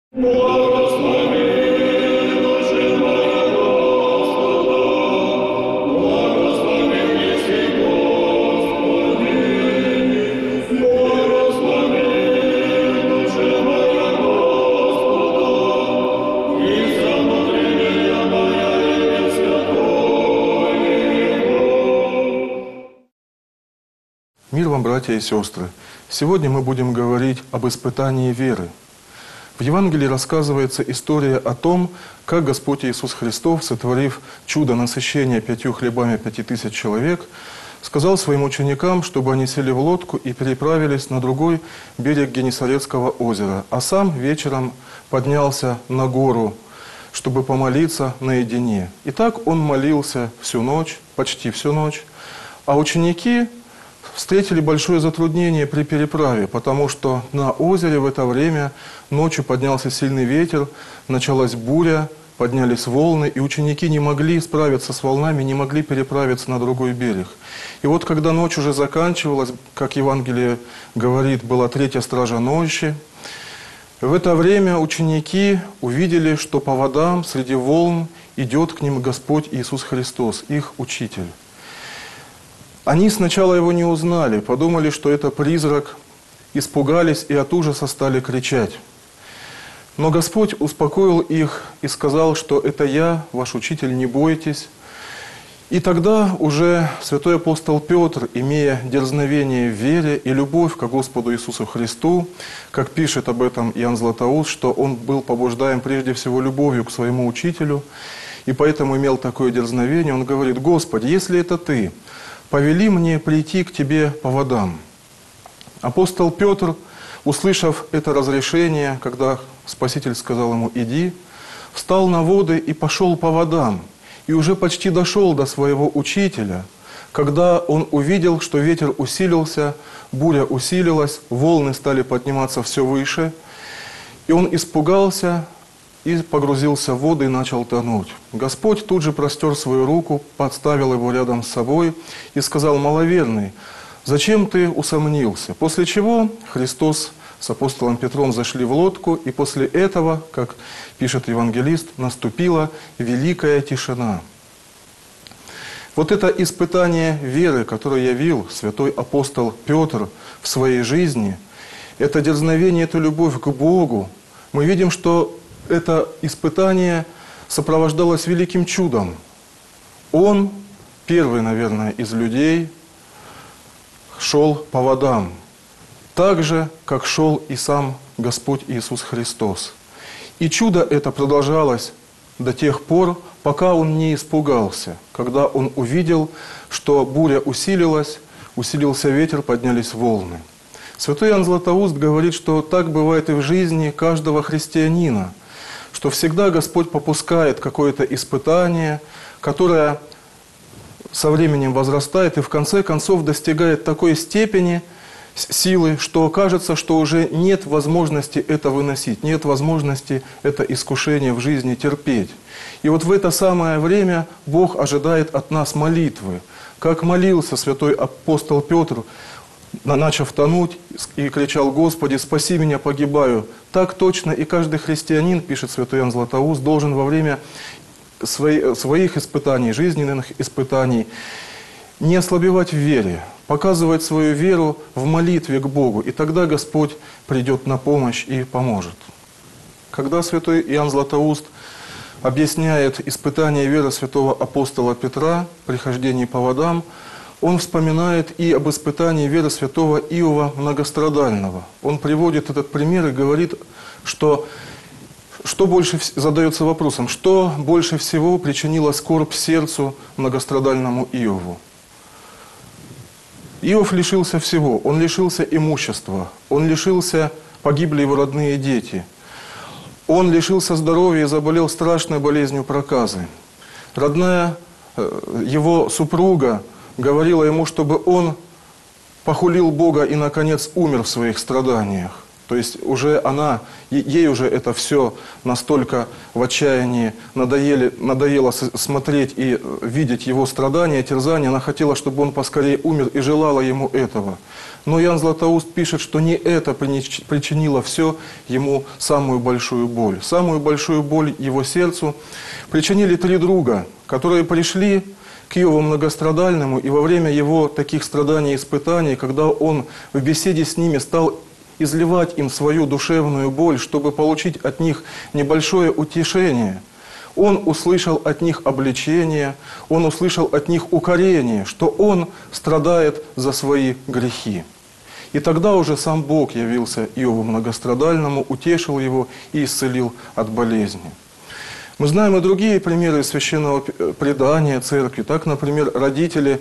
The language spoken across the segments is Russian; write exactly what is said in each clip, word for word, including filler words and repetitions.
Мир вам, братья и сестры! Сегодня мы будем говорить об испытании веры. В Евангелии рассказывается история о том, как Господь Иисус Христос, сотворив чудо насыщения пятью хлебами пяти тысяч человек, сказал своим ученикам, чтобы они сели в лодку и переправились на другой берег Генесарецкого озера, а сам вечером поднялся на гору, чтобы помолиться наедине. И так он молился всю ночь, почти всю ночь, а ученики встретили большое затруднение при переправе, потому что на озере в это время ночью поднялся сильный ветер, началась буря, поднялись волны, и ученики не могли справиться с волнами, не могли переправиться на другой берег. И вот когда ночь уже заканчивалась, как Евангелие говорит, была третья стража ночи, в это время ученики увидели, что по водам среди волн идет к ним Господь Иисус Христос, их Учитель. Они сначала его не узнали, подумали, что это призрак, испугались и от ужаса стали кричать. Но Господь успокоил их и сказал, что это я, ваш учитель, не бойтесь. И тогда уже святой апостол Петр, имея дерзновение в вере и любовь к Господу Иисусу Христу, как пишет об этом Иоанн Златоуст, что он был побуждаем прежде всего любовью к своему учителю, и поэтому имел такое дерзновение, он говорит: «Господи, если это Ты, повели мне прийти к Тебе по водам». Апостол Петр, услышав это разрешение, когда Спаситель сказал ему «иди», встал на воды и пошел по водам, и уже почти дошел до своего учителя, когда он увидел, что ветер усилился, буря усилилась, волны стали подниматься все выше, и он испугался и погрузился в воду и начал тонуть. Господь тут же простер свою руку, подставил его рядом с собой и сказал: «Маловерный, зачем ты усомнился?» После чего Христос с апостолом Петром зашли в лодку, и после этого, как пишет евангелист, наступила великая тишина. Вот это испытание веры, которое явил святой апостол Петр в своей жизни, это дерзновение, это любовь к Богу, мы видим, что это испытание сопровождалось великим чудом. Он, первый, наверное, из людей, шел по водам, так же, как шел и сам Господь Иисус Христос. И чудо это продолжалось до тех пор, пока он не испугался, когда он увидел, что буря усилилась, усилился ветер, поднялись волны. Святой Иоанн Златоуст говорит, что так бывает и в жизни каждого христианина, что всегда Господь попускает какое-то испытание, которое со временем возрастает и в конце концов достигает такой степени силы, что кажется, что уже нет возможности это выносить, нет возможности это искушение в жизни терпеть. И вот в это самое время Бог ожидает от нас молитвы. Как молился святой апостол Петр, начав тонуть, и кричал: «Господи, спаси меня, погибаю». Так точно и каждый христианин, пишет святой Иоанн Златоуст, должен во время своих испытаний, жизненных испытаний, не ослабевать в вере, показывать свою веру в молитве к Богу, и тогда Господь придет на помощь и поможет. Когда святой Иоанн Златоуст объясняет испытание веры святого апостола Петра при хождении по водам, он вспоминает и об испытании веры святого Иова Многострадального. Он приводит этот пример и говорит, что, что больше, задается вопросом, что больше всего причинило скорбь сердцу многострадальному Иову. Иов лишился всего. Он лишился имущества, он лишился, погибли его родные дети. Он лишился здоровья и заболел страшной болезнью проказы. Родная его супруга говорила ему, чтобы он похулил Бога и, наконец, умер в своих страданиях. То есть уже она, ей уже это все настолько в отчаянии надоели, надоело смотреть и видеть его страдания, терзания. Она хотела, чтобы он поскорее умер, и желала ему этого. Но Иоанн Златоуст пишет, что не это причинило все ему самую большую боль. Самую большую боль его сердцу причинили три друга, которые пришли к Иову Многострадальному, и во время его таких страданий и испытаний, когда он в беседе с ними стал изливать им свою душевную боль, чтобы получить от них небольшое утешение, он услышал от них обличение, он услышал от них укорение, что он страдает за свои грехи. И тогда уже сам Бог явился Иову Многострадальному, утешил его и исцелил от болезни. Мы знаем и другие примеры священного предания церкви. Так, например, родители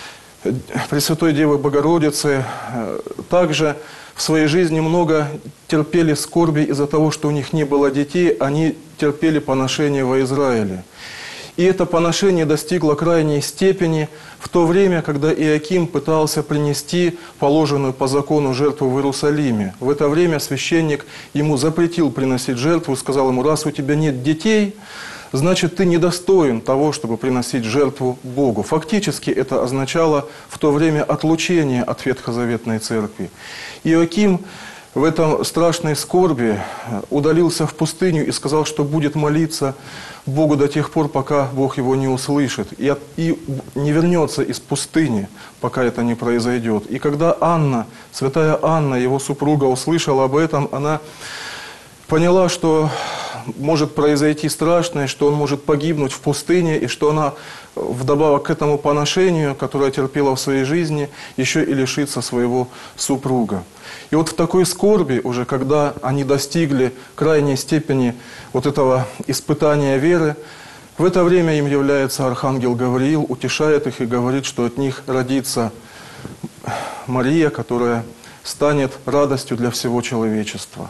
Пресвятой Девы Богородицы также в своей жизни много терпели скорби из-за того, что у них не было детей, они терпели поношение во Израиле. И это поношение достигло крайней степени в то время, когда Иоаким пытался принести положенную по закону жертву в Иерусалиме. В это время священник ему запретил приносить жертву, сказал ему: раз у тебя нет детей, значит, ты недостоин того, чтобы приносить жертву Богу. Фактически это означало в то время отлучение от Ветхозаветной Церкви. Иоаким в этом страшной скорби удалился в пустыню и сказал, что будет молиться Богу до тех пор, пока Бог его не услышит, и, от, и не вернется из пустыни, пока это не произойдет. И когда Анна, святая Анна, его супруга, услышала об этом, она поняла, что может произойти страшное, что он может погибнуть в пустыне, и что она вдобавок к этому поношению, которое терпела в своей жизни, еще и лишится своего супруга. И вот в такой скорби, уже когда они достигли крайней степени вот этого испытания веры, в это время им является архангел Гавриил, утешает их и говорит, что от них родится Мария, которая станет радостью для всего человечества.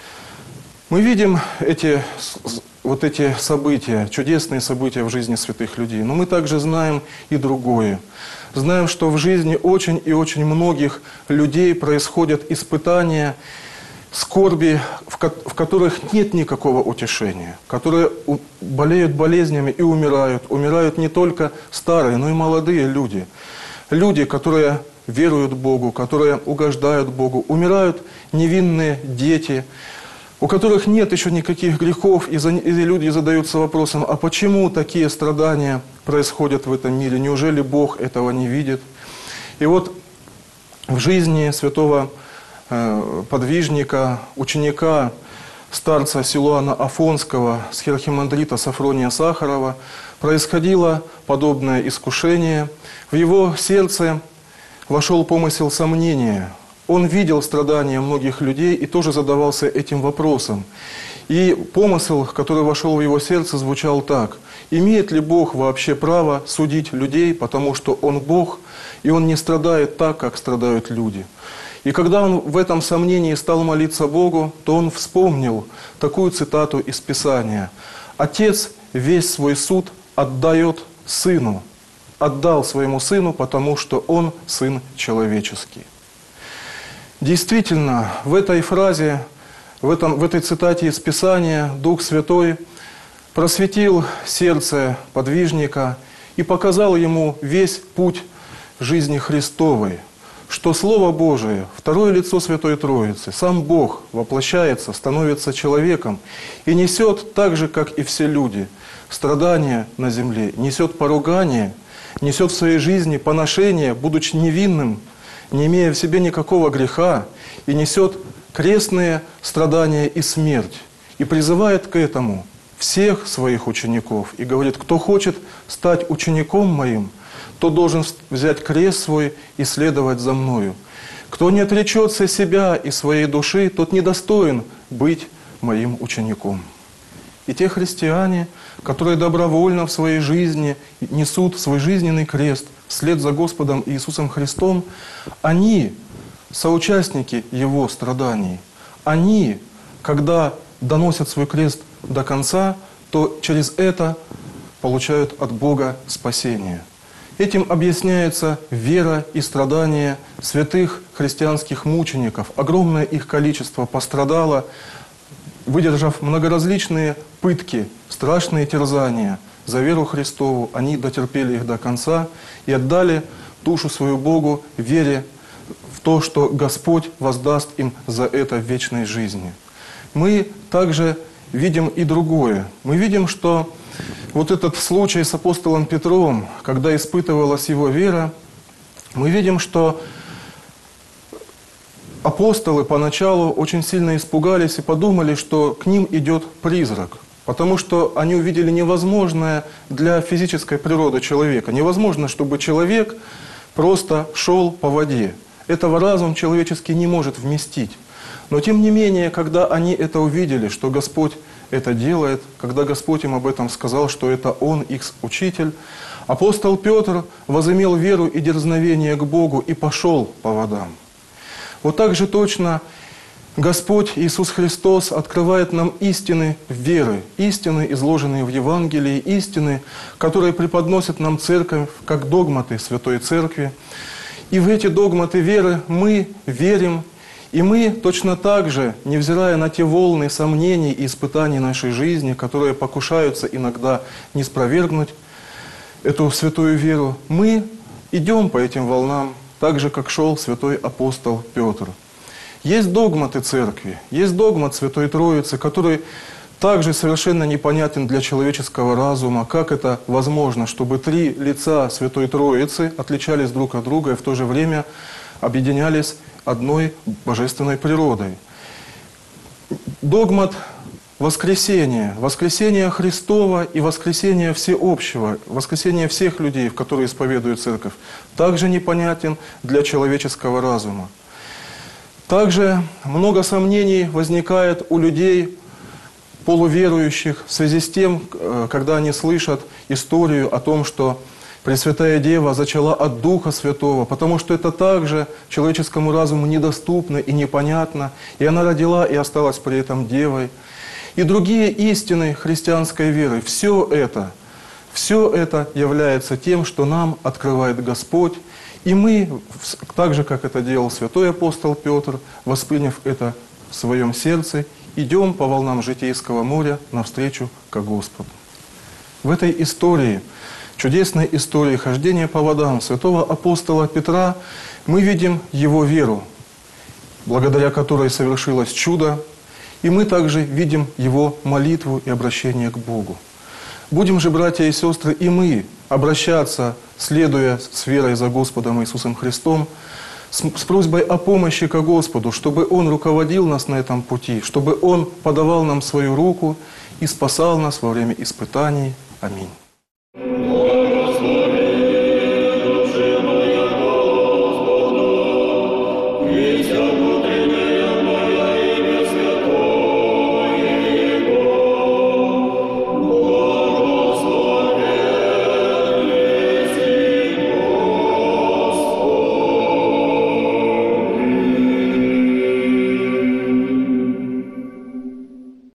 Мы видим эти, вот эти события, чудесные события в жизни святых людей, но мы также знаем и другое. Знаем, что в жизни очень и очень многих людей происходят испытания, скорби, в которых нет никакого утешения, которые болеют болезнями и умирают. Умирают не только старые, но и молодые люди. Люди, которые веруют Богу, которые угождают Богу. Умирают невинные дети, у которых нет еще никаких грехов, и, за, и люди задаются вопросом: а почему такие страдания происходят в этом мире? Неужели Бог этого не видит? И вот в жизни святого э, подвижника, ученика, старца Силуана Афонского, схиархимандрита Сафрония Сахарова, происходило подобное искушение. В его сердце вошел помысел сомнения. Он видел страдания многих людей и тоже задавался этим вопросом. И помысел, который вошел в его сердце, звучал так: имеет ли Бог вообще право судить людей, потому что Он Бог, и Он не страдает так, как страдают люди? И когда он в этом сомнении стал молиться Богу, то он вспомнил такую цитату из Писания: «Отец весь свой суд отдает Сыну, отдал своему Сыну, потому что Он Сын человеческий». Действительно, в этой фразе, в, этом, в этой цитате из Писания Дух Святой просветил сердце подвижника и показал ему весь путь жизни Христовой, что Слово Божие, второе лицо Святой Троицы, сам Бог воплощается, становится человеком и несет так же, как и все люди, страдания на земле, несет поругание, несет в своей жизни поношение, будучи невинным, не имея в себе никакого греха, и несет крестные страдания и смерть, и призывает к этому всех своих учеников, и говорит: кто хочет стать учеником моим, тот должен взять крест свой и следовать за мною. Кто не отречется себя и своей души, тот недостоин быть моим учеником. И те христиане, которые добровольно в своей жизни несут свой жизненный крест вслед за Господом Иисусом Христом, они соучастники Его страданий. Они, когда доносят свой крест до конца, то через это получают от Бога спасение. Этим объясняется вера и страдания святых христиан. христианских мучеников, огромное их количество пострадало, выдержав многоразличные пытки, страшные терзания за веру Христову, они дотерпели их до конца и отдали душу свою Богу, вере в то, что Господь воздаст им за это в вечной жизни. Мы также видим и другое. Мы видим, что вот этот случай с апостолом Петром, когда испытывалась его вера, мы видим, что апостолы поначалу очень сильно испугались и подумали, что к ним идет призрак, потому что они увидели невозможное для физической природы человека. Невозможно, чтобы человек просто шел по воде. Этого разум человеческий не может вместить. Но тем не менее, когда они это увидели, что Господь это делает, когда Господь им об этом сказал, что это Он, их учитель, апостол Петр возымел веру и дерзновение к Богу и пошел по водам. Вот так же точно Господь Иисус Христос открывает нам истины веры, истины, изложенные в Евангелии, истины, которые преподносит нам Церковь как догматы Святой Церкви. И в эти догматы веры мы верим, и мы точно так же, невзирая на те волны сомнений и испытаний нашей жизни, которые покушаются иногда не спровергнуть эту святую веру, мы идем по этим волнам, так же, как шел святой апостол Петр. Есть догматы Церкви, есть догмат Святой Троицы, который также совершенно непонятен для человеческого разума, как это возможно, чтобы три лица Святой Троицы отличались друг от друга и в то же время объединялись одной божественной природой. Догмат воскресения, воскресения Христова и воскресения всеобщего, воскресения всех людей, в которые исповедует Церковь, также непонятен для человеческого разума. Также много сомнений возникает у людей, полуверующих, в связи с тем, когда они слышат историю о том, что Пресвятая Дева зачала от Духа Святого, потому что это также человеческому разуму недоступно и непонятно, и она родила и осталась при этом Девой. И другие истины христианской веры, все это, все это является тем, что нам открывает Господь, и мы, так же, как это делал святой апостол Петр, восприняв это в своем сердце, идем по волнам житейского моря навстречу к Господу. В этой истории, чудесной истории хождения по водам святого апостола Петра, мы видим его веру, благодаря которой совершилось чудо, и мы также видим его молитву и обращение к Богу. Будем же, братья и сестры, и мы обращаться, следуя с верой за Господом Иисусом Христом, с, с просьбой о помощи ко Господу, чтобы Он руководил нас на этом пути, чтобы Он подавал нам свою руку и спасал нас во время испытаний. Аминь.